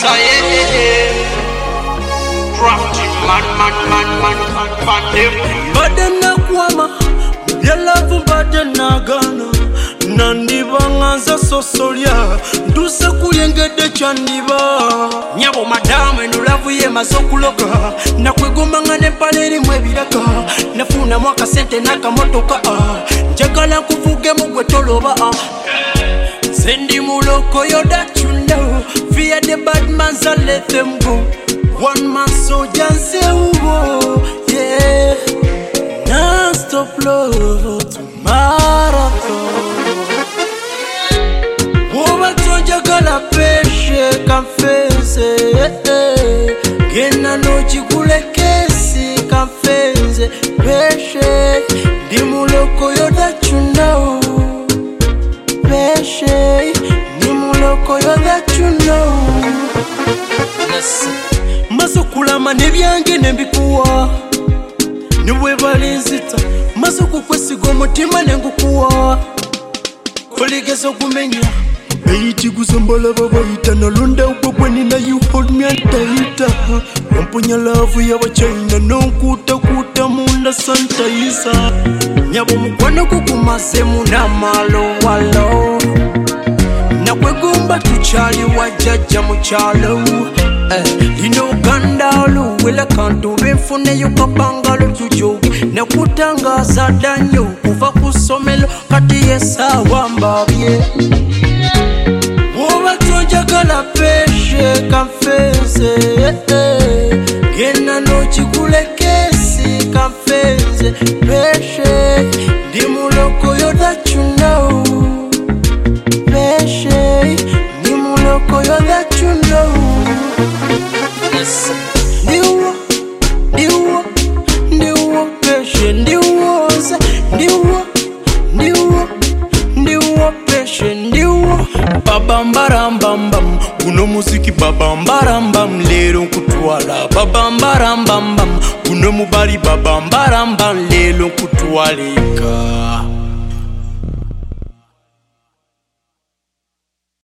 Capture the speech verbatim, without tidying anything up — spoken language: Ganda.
say crafty man, man, man, man, man, man, them. Badana kwama, ya love badana gana. Nandiba nganza sosolya, ndusa kuyengede chandiba. Nyabo madame nulavu ye masokuloka, na kwegoma ngane paleri mwebiraka. Nafuna mwaka sente naka motoka, njagala kuvuge mugwe toloba. Sendi muloko yo that you know, fear the bad man so let them go. One man soldier say whoa, yeah. Non-stop love to marathon. Woba toja kala peshe kamfenze, gena nochi kule kesi kamfenze peshe. Di muloko yo that you know, peshe. Di muloko yo that you know. Masukula manebyange nembikuwa niwe balinzita masuku kwesigo mutima nengukuwa kolegezo kumenya beiti kusambola babaita nalonda ukwe nina you hold me tight amponya love ya bachina nonkuta kuta munda santa isa nyabo mukwana kukumase muna malo walo na kwegumba tuchali wajaja muchalo. Eh, lino gandalo wela kanto benfune yuka bangalo tujogi na kutangaza danyo kuva kusomelo kati yesa wambabye woba tojagala peshe kamfenze gena nochi kule kesi kamfenze peshe di muloko yo that you know peshe di muloko yo that you know. Ndiwo, ndiwo, ndiwo, peshe, ndiwo, ndiwo, ndiwo, ndiwo, peshe, ndiwo. Babambarambambam, uno musiki babambarambam, lero kutwala. Babambarambambam, uno mubali babambarambam, lero kutwalika.